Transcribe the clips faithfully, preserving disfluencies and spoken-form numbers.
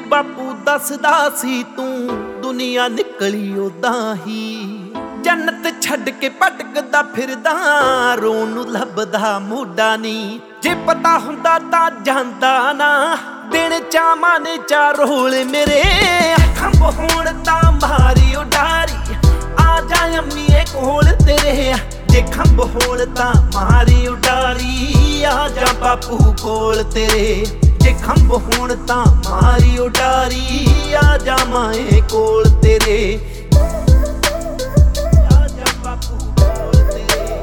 ਬਾਪੂ ਦੱਸਦਾ ਸੀ ਤੂੰ ਦੁਨੀਆ ਨਿਕਲੀ ਉਦਾਂ ਹੀ। ਜੰਨਤ ਛੱਡ ਕੇ ਭਟਕਦਾ ਫਿਰਦਾ ਰੋਣ ਨੂੰ ਲੱਭਦਾ ਮੋਢਾ ਨੀ। ਜੇ ਪਤਾ ਹੁੰਦਾ ਤਾਂ ਜਾਂਦਾ ਨਾ ਦਿਨ ਚਾਵਾਂ ਨੇ ਚਾਰ ਰੋਲ ਮੇਰੇ। ਖੰਭ ਹੋਣ ਤਾਂ ਮਾਰੀ ਉਡਾਰੀ ਆ ਜਾ ਅੰਮੀਏ ਕੋਲ ਤੇਰੇ। ਜੇ ਖੰਭ ਹੋਣ ਤਾਂ ਮਾਰੀ ਉਡਾਰੀ ਆ ਜਾ ਬਾਪੂ ਕੋਲ ਤੇਰੇ। ਜੇ ਖੰਭ ਹੋਣ ਤਾਂ ਮਾਰੀ ਉਡਾਰੀ ਆ ਜਾ ਮਾਏ ਕੋਲ ਤੇਰੇ। ਆ ਜਾ ਬਾਪੂ ਕੋਲ ਤੇਰੇ।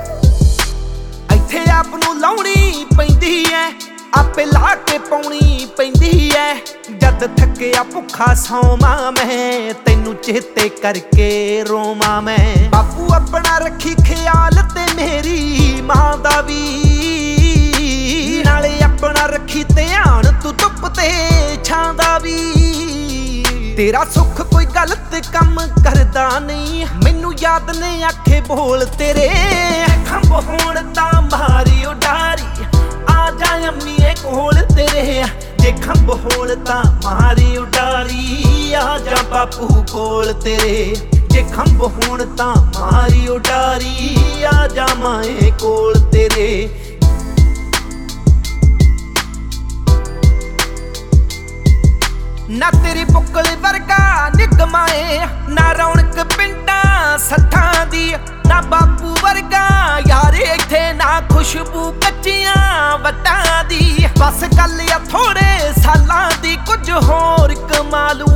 ਇੱਥੇ ਆਪ ਨੂੰ ਲਾਉਣੀ ਪੈਂਦੀ ਐ ਆਪੇ ਲਾ ਕੇ ਪਾਉਣੀ ਪੈਂਦੀ ਐ। ਜਦ ਥੱਕਿਆ ਭੁੱਖਾ ਸੌਵਾਂ ਮੈਂ ਤੈਨੂੰ ਚੇਤੇ ਕਰਕੇ ਰੋਵਾਂ ਮੈਂ। ਬਾਪੂ ਆਪਣਾ ਰੱਖੀ ਖਿਆਲ ਤੇ ਮੇਰੀ ਮਾਂ ਦਾ ਵੀ ਨਾਲੇ ਆਪਣਾ ਰੱਖੀ ਧਿਆਨ ਤੂੰ ਧੁੱਪ ਤੇ ਛਾਂ ਦਾ ਵੀ। ਤੇਰਾ ਸੁੱਖ ਕੋਈ ਗਲਤ ਕੰਮ ਕਰਦਾ ਨਹੀਂ ਮੈਨੂੰ ਯਾਦ ਨੇ ਆਖੇ ਬੋਲ ਤੇਰੇ। ਖੰਭ ਹੋਣ ਤਾਂ ਮਾਰੀ ਉਡਾਰੀ ਆ ਜਾ ਅੰਮੀਏ ਕੋਲ ਤੇਰੇ। ਜੇ ਖੰਭ ਹੋਣ ਤਾਂ ਮਾਰੀ ਉਡਾਰੀ ਆ ਜਾ ਬਾਪੂ ਕੋਲ ਤੇਰੇ। ਜੇ ਖੰਭ ਹੋਣ ਤਾਂ ਮਾਰੀ ਉਡਾਰੀ ਆ ਜਾ ਮਾਏ ਕੋਲ ਤੇਰੇ। ਨਾ ਤੇਰੀ ਬੁੱਕਲ ਵਰਗਾ ਨਿਗਮਾਏ ਨਾ ਰੌਣਕ ਪਿੰਡਾਂ ਸੱਥਾਂ ਦੀ। ਨਾ ਬਾਪੂ ਵਰਗਾ ਯਾਰ ਇੱਥੇ ਨਾ ਖੁਸ਼ਬੂ ਕੱਚੀਆਂ ਵੱਟਾਂ ਦੀ। ਬਸ ਗੱਲ ਆ ਥੋੜੇ ਸਾਲਾਂ ਦੀ ਕੁਝ ਹੋਰ ਕਮਾਲੂ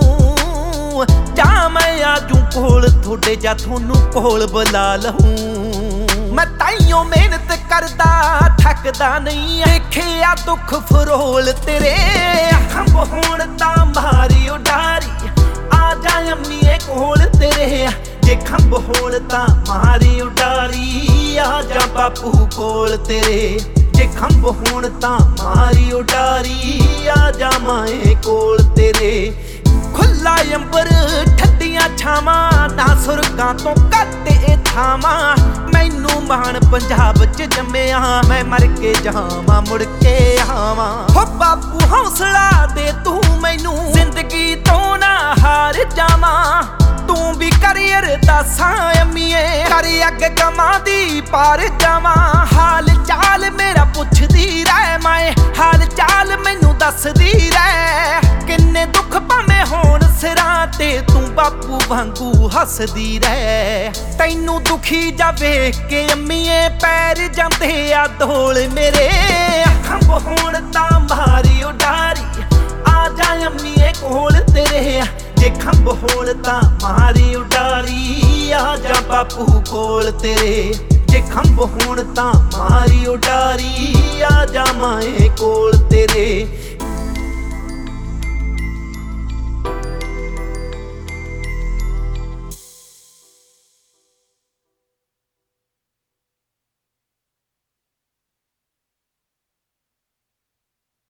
ਜਾ ਮੈਂ ਆਜੂ ਕੋਲ ਥੋੜੇ ਜਾਂ ਤੁਹਾਨੂੰ ਕੋਲ ਬੁਲਾ ਲਹੂੰ। ਮੈਂ ਤਾਈਓ ਮਿਹਨਤ ਕਰਦਾ ਥੱਕਦਾ ਨਹੀਂ ਦੇਖਿਆ ਦੁੱਖ ਫਰੋਲ ਤੇਰੇ। ਖੰਭ ਹੋਣ ਤਾਂ ਮਾਰੀ ਉਡਾਰੀ ਆ ਜਾ ਅੰਮੀਏ ਕੋਲ ਤੇਰੇ। ਜੇ ਖੰਭ ਹੋਣ ਤਾਂ ਮਾਰੀ ਉਡਾਰੀ ਆ ਜਾ ਬਾਪੂ ਕੋਲ ਤੇਰੇ। ਜੇ ਖੰਭ ਹੋਣ ਤਾਂ ਮਾਰੀ ਉਡਾਰੀ ਆ ਜਾ ਮਾਏ ਕੋਲ ਤੇਰੇ। ਖੁੱਲਾ ਅੰਬਰ ਠੱਡੀਆਂ ਛਾਵਾਂ ਨਾ ਸੁਰਗਾਂ ਤੋਂ ਘੱਟ ਇਹ ਥਾਵਾਂ। ਮੈਨੂੰ ਮਾਣ ਪੰਜਾਬ ਚ ਜੰਮਿਆ ਮੈਂ ਮਰ ਕੇ ਜਾਵਾਂ ਮੁੜ ਕੇ ਆਵਾਂ। ਹੋ ਬਾਪੂ ਹੌਸਲਾ ਦੇ ਤੂੰ ਮੈਨੂੰ ਜ਼ਿੰਦਗੀ ਤੋਂ ਨਾ ਹਾਰ ਜਾਵਾਂ। ਤੂੰ ਵੀ ਕਰੀ ਅਰਦਾਸਾਂ ਅੰਮੀਏ ਕਰ ਅੱਗੇ ਕਮਾਂ ਦੀ ਪਾਰ ਜਾਵਾਂ। ਹਾਲ ਚਾਲ ਮੇਰਾ ਪੁੱਛਦੀ ਰਹਿ ਮੈਂ ਹਾਲ ਚਾਲ ਮੈਨੂੰ ਦੱਸਦੀ ਰਹਿ। ਕਿੰਨੇ ਦੁੱਖ ਭਾਵੇਂ ਹੋਣ ਸਿਰਾਂ ਤੇ ਤੂੰ ਬਾਪੂ ਵਾਂਗੂ ਹੱਸਦੀ ਰਹਿ। ਤੈਨੂੰ ਦੁਖੀ ਜਾ ਵੇਖ ਕੇ ਅੰਮੀਏ ਪੈਰ ਜਾਂਦੇ ਆ ਢੋਲ ਮੇਰੇ। ਖੰਭ ਹੋਣ ਤਾਂ ਮਾਰੀ ਉਡਾਰੀ ਆ ਜਾ ਅੰਮੀਏ ਕੋਲ ਤੇਰੇ। ਜੇ ਖੰਭ ਹੋਣ ਤਾਂ ਮਾਰੀ ਉਡਾਰੀ ਆ ਜਾ ਬਾਪੂ ਕੋਲ ਤੇਰੇ। ਜੇ ਖੰਭ ਹੋਣ ਤਾਂ ਮਾਰੀ ਉਡਾਰੀ ਆ ਜਾ ਮਾਏ ਕੋਲ ਤੇਰੇ।